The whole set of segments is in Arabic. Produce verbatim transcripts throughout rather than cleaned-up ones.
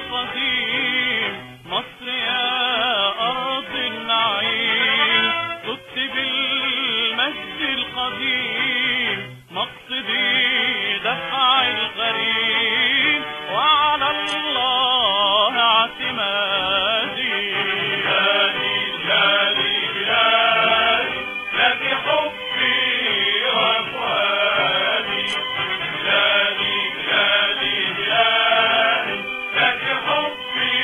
القديم، مصر يا أرض النعيم، صدت بالمجد القديم، مقصدي دفع الغريم، وعلى الله اعتمادي. بلادي بلادي بلادي لك حبي وفؤادي، بلادي بلادي بلادي لك حبي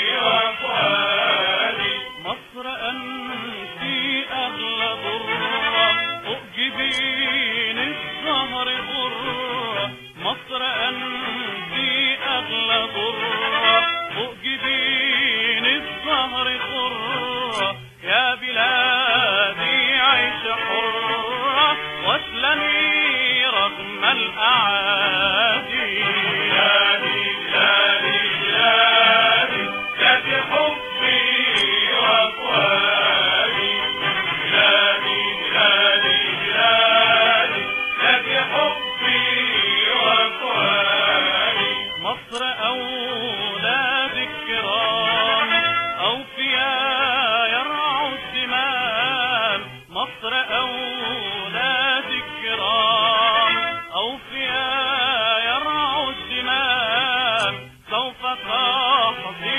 وفؤادي، مصر أنت أغلى ضرة أؤجبين الزهر غرة، مصر أنت أغلى ضرة أؤجبين الزهر غرة، يا بلادي عيش حرة واسلمي رغم الأعادي. بلادي بلادي بلادي لك حبي وفؤادي، بلادي بلادي بلادي لك حبي وفؤادي، مصر أولاد الكرام أوفياء يرعوا الزمام، مصر أولاد الكرام أوفياء يرعوا الزمام، سوف تحظي